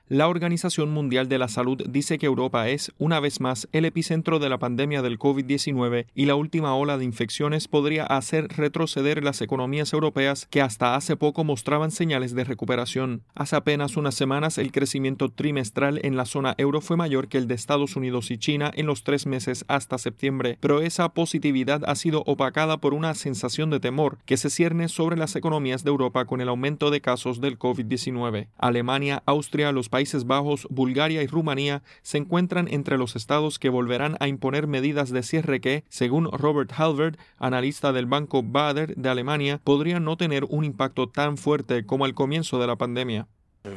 La Organización Mundial de la Salud dice que Europa es, una vez más, el epicentro de la pandemia del COVID-19 y la última ola de infecciones podría hacer retroceder las economías europeas que hasta hace poco mostraban señales de recuperación. Hace apenas unas semanas, el crecimiento trimestral en la zona euro fue mayor que el de Estados Unidos y China en los 3 meses hasta septiembre, pero esa positividad ha sido opacada por una sensación de temor que se cierne sobre las economías de Europa con el aumento de casos del COVID-19. Alemania, Austria, los Países Bajos, Bulgaria y Rumanía se encuentran entre los estados que volverán a imponer medidas de cierre que, según Robert Halverd, analista del Banco Bader de Alemania, podrían no tener un impacto tan fuerte como al comienzo de la pandemia.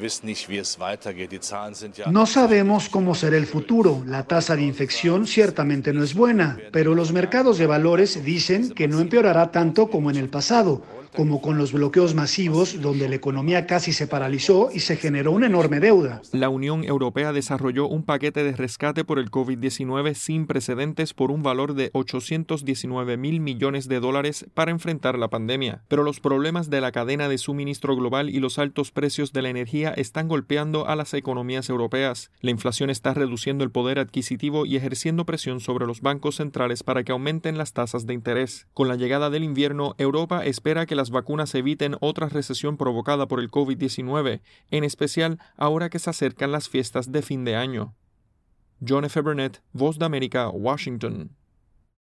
No sabemos cómo será el futuro. La tasa de infección ciertamente no es buena, pero los mercados de valores dicen que no empeorará tanto como en el pasado, como con los bloqueos masivos donde la economía casi se paralizó y se generó una enorme deuda. La Unión Europea desarrolló un paquete de rescate por el COVID-19 sin precedentes por un valor de 819.000 millones de dólares para enfrentar la pandemia. Pero los problemas de la cadena de suministro global y los altos precios de la energía están golpeando a las economías europeas. La inflación está reduciendo el poder adquisitivo y ejerciendo presión sobre los bancos centrales para que aumenten las tasas de interés. Con la llegada del invierno, Europa espera que las vacunas eviten otra recesión provocada por el COVID-19, en especial ahora que se acercan las fiestas de fin de año. John F. Burnett, Voz de América, Washington.